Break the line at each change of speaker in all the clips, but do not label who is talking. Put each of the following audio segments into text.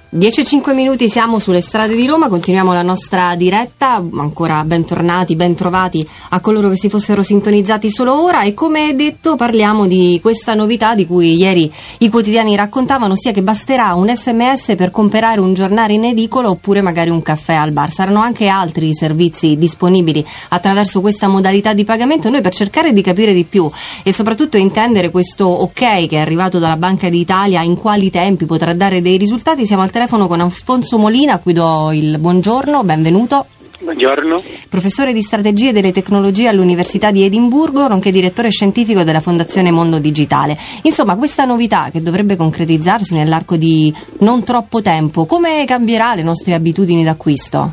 10:05 minuti, siamo sulle strade di Roma, continuiamo la nostra diretta, ancora bentornati, bentrovati a coloro che si fossero sintonizzati solo ora, e come detto parliamo di questa novità di cui ieri i quotidiani raccontavano, ossia che basterà un SMS per comprare un giornale in edicola oppure magari un caffè al bar. Saranno anche altri servizi disponibili attraverso questa modalità di pagamento. Noi, per cercare di capire di più e soprattutto intendere questo ok che è arrivato dalla Banca d'Italia, in quali tempi potrà dare dei risultati, siamo al telefono con Alfonso Molina, a cui do il buongiorno, benvenuto.
Buongiorno.
Professore di strategie delle tecnologie all'Università di Edimburgo, nonché direttore scientifico della Fondazione Mondo Digitale. Insomma, questa novità che dovrebbe concretizzarsi nell'arco di non troppo tempo, come cambierà le nostre abitudini d'acquisto?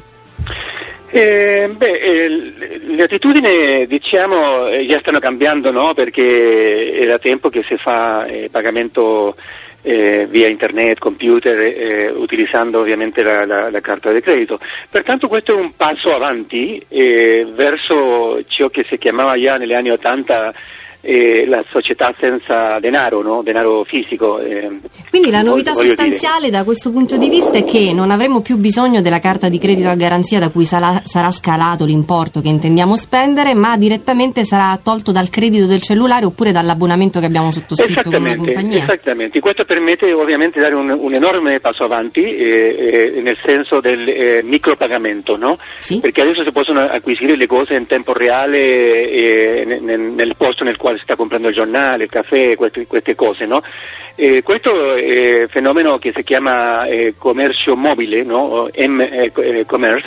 Le attitudini, diciamo, già stanno cambiando, no? Perché era tempo che si fa pagamento via internet, computer, utilizzando ovviamente la carta di credito. Pertanto questo è un passo avanti verso ciò che si chiamava già negli anni 80 la società senza denaro, no? Denaro fisico.
Quindi la novità sostanziale da questo punto di vista è che non avremo più bisogno della carta di credito a garanzia da cui sarà scalato l'importo che intendiamo spendere, ma direttamente sarà tolto dal credito del cellulare oppure dall'abbonamento che abbiamo sottoscritto con una compagnia.
Esattamente, questo permette ovviamente di dare un enorme passo avanti nel senso del micropagamento, no? Sì. Perché adesso si possono acquisire le cose in tempo reale nel posto nel quale si sta comprando il giornale, il caffè, queste cose, no? Questo è un fenomeno che si chiama commercio mobile, no? Commerce,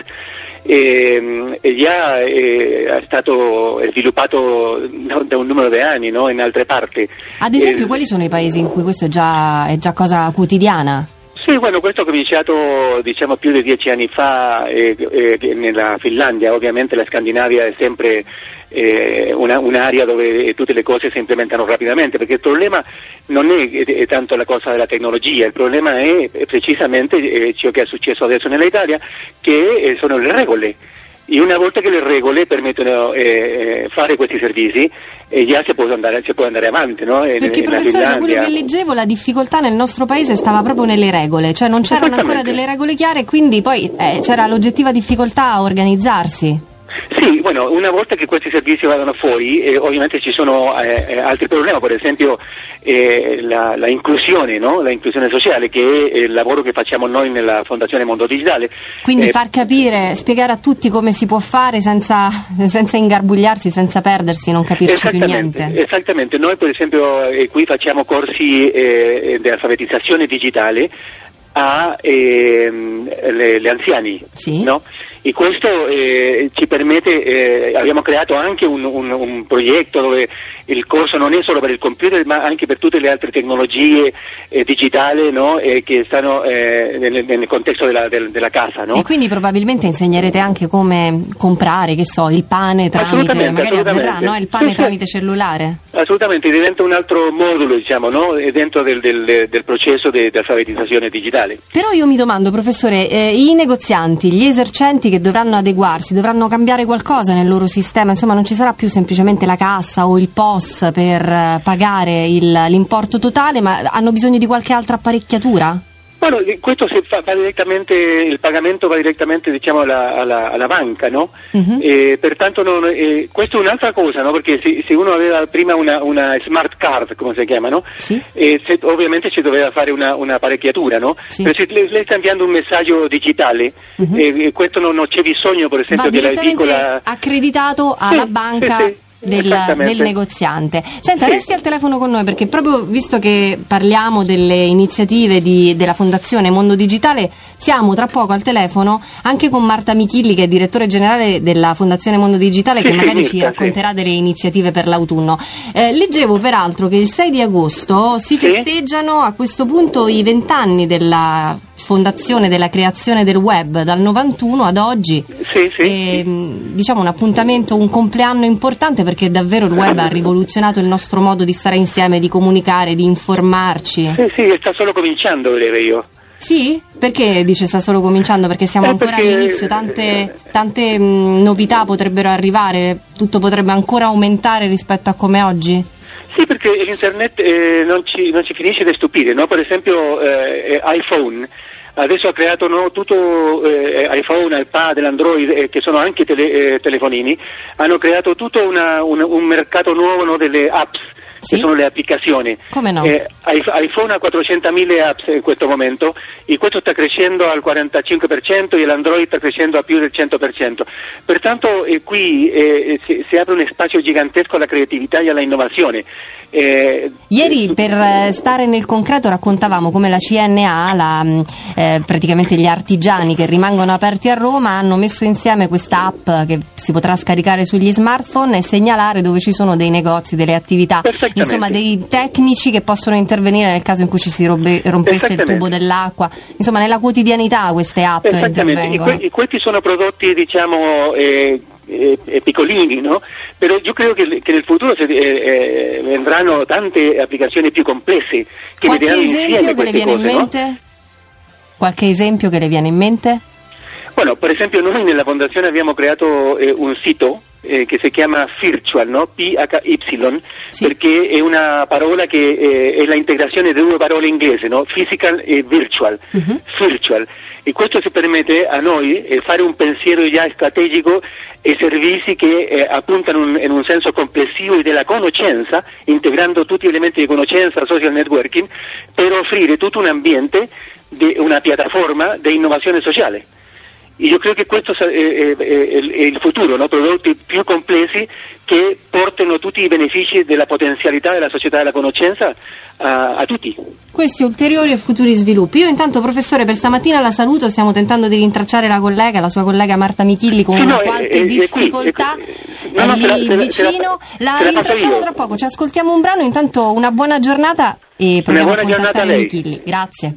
già è stato sviluppato da un numero di anni, no? In altre parti.
Ad esempio, quali sono i paesi in cui questo è già cosa quotidiana?
Sì, bueno, questo ha cominciato più di 10 anni fa nella Finlandia. Ovviamente la Scandinavia è sempre un'area dove tutte le cose si implementano rapidamente, perché il problema non è tanto la cosa della tecnologia, il problema è precisamente ciò che è successo adesso nell'Italia, che sono le regole. E una volta che le regole permettono fare questi servizi, già si può andare avanti, no?
Perché professore, da quello che leggevo, la difficoltà nel nostro paese stava proprio nelle regole, cioè non c'erano ancora delle regole chiare, quindi poi c'era l'oggettiva difficoltà a organizzarsi.
Sì, bueno, una volta che questi servizi vadano fuori, ovviamente ci sono altri problemi, per esempio la inclusione, no? La inclusione sociale, che è il lavoro che facciamo noi nella Fondazione Mondo Digitale.
Quindi far capire, spiegare a tutti come si può fare senza ingarbugliarsi, senza perdersi, non capirci più niente.
Esattamente, noi per esempio qui facciamo corsi di alfabetizzazione digitale agli anziani, sì. No? E questo ci permette, abbiamo creato anche un progetto dove il corso non è solo per il computer ma anche per tutte le altre tecnologie digitali, no? Che stanno nel contesto della casa, no?
E quindi probabilmente insegnerete anche come comprare, che so, il pane tramite, magari avverrà, no? Il pane tramite cellulare.
Assolutamente, diventa un altro modulo, diciamo, no? Dentro del processo di alfabetizzazione digitale.
Però io mi domando, professore, i negozianti, gli esercenti che dovranno adeguarsi, dovranno cambiare qualcosa nel loro sistema, insomma non ci sarà più semplicemente la cassa o il POS per pagare l'importo totale, ma hanno bisogno di qualche altra apparecchiatura?
Bueno, questo fa direttamente, il pagamento va direttamente, diciamo, alla banca, no? Uh-huh. Pertanto questo è un'altra cosa, no? Perché se uno aveva prima una smart card, come si chiama, no? Sì. Ovviamente ci doveva fare un'apparecchiatura, no? Sì. Però se lei sta inviando un messaggio digitale, uh-huh. Questo non c'è bisogno, per esempio, che la edicola
accreditato alla banca. Sì. Del negoziante. Senta, sì. Resti al telefono con noi, perché proprio visto che parliamo delle iniziative della Fondazione Mondo Digitale, siamo tra poco al telefono anche con Marta Michilli, che è direttore generale della Fondazione Mondo Digitale, che magari ci racconterà delle iniziative per l'autunno. Leggevo peraltro che il 6 di agosto si festeggiano a questo punto i 20 anni della fondazione, della creazione del web, dal 91 ad oggi. Diciamo un appuntamento, un compleanno importante, perché davvero il web ha rivoluzionato il nostro modo di stare insieme, di comunicare, di informarci.
Sì, sta solo cominciando, direi io.
Sì? Perché dice sta solo cominciando? Perché siamo ancora all'inizio, tante novità potrebbero arrivare, tutto potrebbe ancora aumentare rispetto a come oggi?
Sì, perché l'internet non ci finisce di stupire, no? Per esempio iPhone adesso ha creato tutto, iPhone, iPad, Android, che sono anche telefonini, hanno creato tutto un mercato nuovo, no, delle apps.
Sì?
Che sono le applicazioni.
Come no?
iPhone ha 400.000 apps in questo momento e questo sta crescendo al 45% e l'Android sta crescendo a più del 100%. Pertanto qui si apre un spazio gigantesco alla creatività e alla innovazione.
Ieri per stare nel concreto raccontavamo come la CNA, praticamente gli artigiani che rimangono aperti a Roma hanno messo insieme questa app che si potrà scaricare sugli smartphone e segnalare dove ci sono dei negozi, delle attività, insomma dei tecnici che possono intervenire nel caso in cui ci si rompesse il tubo dell'acqua, insomma nella quotidianità queste app intervengono.
Questi sono prodotti diciamo piccolini, no? Però io credo che nel futuro vendranno tante applicazioni più complesse che metteranno insieme queste cose, no?
Qualche esempio che le viene in mente?
Bueno, per esempio noi nella fondazione abbiamo creato un sito che si chiama Virtual, no? PHY, sì. Perché è una parola che è la integrazione di due parole inglesi, no? Physical e virtual, virtual. E questo ci permette a noi fare un pensiero già strategico e servizi che appuntano in un senso complessivo della conoscenza, integrando tutti gli elementi di conoscenza, social networking, per offrire tutto un ambiente, una piattaforma di innovazione sociale. Io credo che questo è il futuro, no? Prodotti più complessi che portano tutti i benefici della potenzialità della società della conoscenza a tutti.
Questi ulteriori e futuri sviluppi. Io intanto, professore, per stamattina la saluto, stiamo tentando di rintracciare la sua collega Marta Michilli con una qualche difficoltà, è lì vicino, la rintracciamo tra poco, ci ascoltiamo un brano, intanto una buona giornata e proviamo a contattare Michilli. Grazie.